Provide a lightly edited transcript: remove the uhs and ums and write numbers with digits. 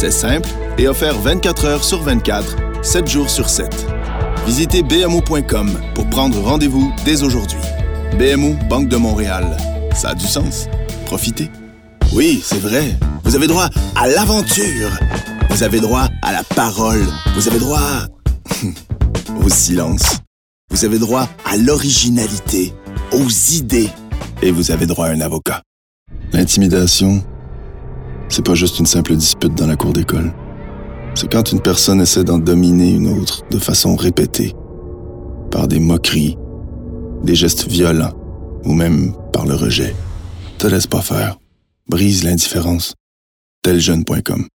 C'est simple et offert 24 heures sur 24, 7 jours sur 7. Visitez BMO.com pour prendre rendez-vous dès aujourd'hui. BMO, Banque de Montréal. Ça a du sens. Profitez. Oui, c'est vrai. Vous avez droit à l'aventure. Vous avez droit à la parole. Vous avez droit au silence. Vous avez droit à l'originalité, aux idées. Et vous avez droit à un avocat. L'intimidation, c'est pas juste une simple dispute dans la cour d'école. C'est quand une personne essaie d'en dominer une autre de façon répétée, par des moqueries, des gestes violents ou même par le rejet. Te laisse pas faire. Brise l'indifférence. Teljeune.com